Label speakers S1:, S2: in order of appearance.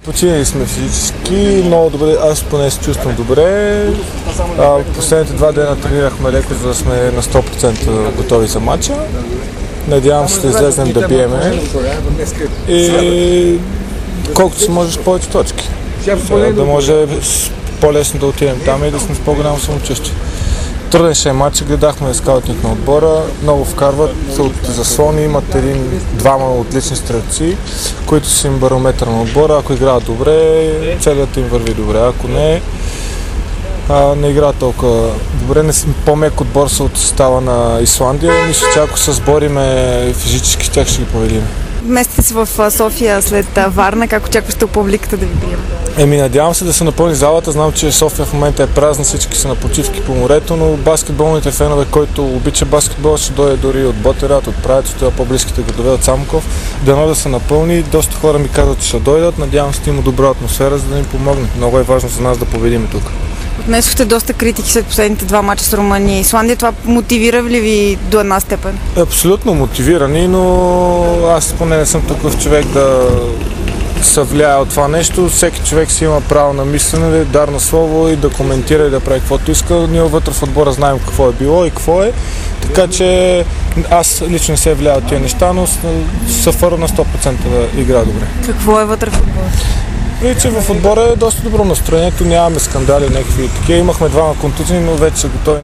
S1: Починали сме физически, много добре, аз поне се чувствам добре. Последните 2 дена тренирахме леко, за да сме на 100% готови за матча. Надявам се да излезнем да биеме и колкото се може с повече точки. Да може по-лесно да отидем там и да сме с по-голямо самочувствие. Труден ще е матч, гледахме скаутинг на отбора, много вкарват от заслони, имат двама отлични стрелци, които са им барометър на отбора. Ако играят добре, целият им върви добре, ако не играят толкова добре. Не съм по-мек отбор са от състава на Исландия. Мисля, че ако се сбориме физически, тях ще ги победим.
S2: Местите си в София след Варна, как очаквате публиката да ви приема?
S1: Надявам се да се напълни залата. Знам, че София в момента е празна, всички са на почивки по морето, но баскетболните фенове, който обича баскетбол, ще дойде дори от Ботевград, от Правец, от по-близките градове, от Самоков. Дано да се напълни. Доста хора ми казват, че ще дойдат. Надявам се да има добра атмосфера, за да ни помогне. Много е важно за нас да победим тук.
S2: Отнесохте доста критики след последните 2 мача с Румъния и Исландия. Това мотивира ли ви до една степен?
S1: Абсолютно мотивирани, но аз поне не съм такъв човек да се влияе от това нещо. Всеки човек си има право на мислене, дар на слово и да коментира и да прави каквото иска. Ние вътре в отбора знаем какво е било и какво е. Така че аз лично не се влияя от тия неща, но съфъра на 100% да игра добре.
S2: Какво е вътре в отбора?
S1: Вече в отбора е доста добро настроението, нямаме скандали, някакви такива. Имахме 2 контузии, но вече са готови.